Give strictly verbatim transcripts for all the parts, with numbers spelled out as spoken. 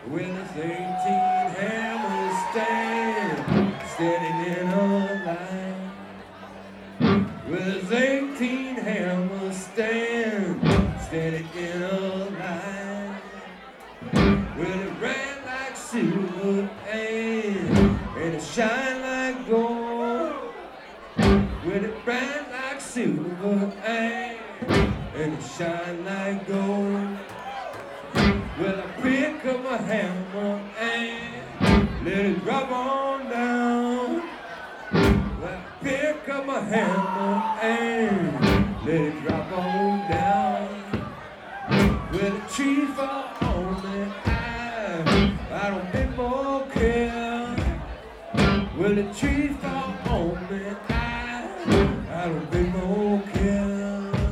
with his eighteen hammers stand, standing in a line. With his eighteen hammers stand, standing in a line. Well, it ran like silver and, and it shine like gold. Well, it ran like silver and, and it shine like gold. Well, I pick up my hammer and let it drop on down. Well, I pick up my hammer and let it drop on down. Well, the tree fall on me, I, I don't make more care. Well, the tree fall on me, I, I don't make more care.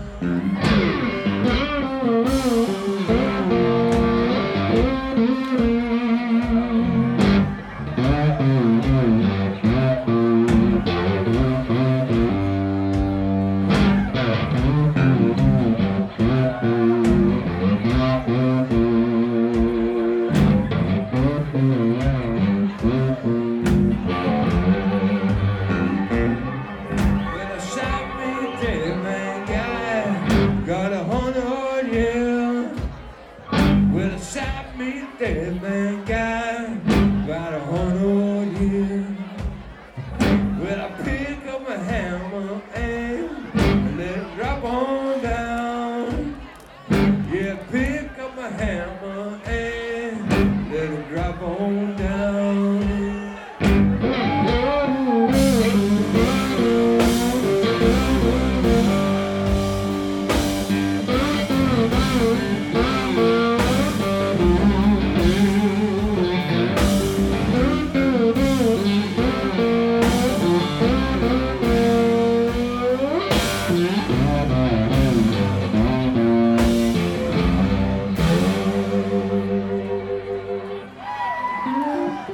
Got a hundred years. Well, it shot me dead, man, guy. Got a hundred years. Well, I pick up my hammer and let it drop on down. Yeah, pick up my hammer and let it drop on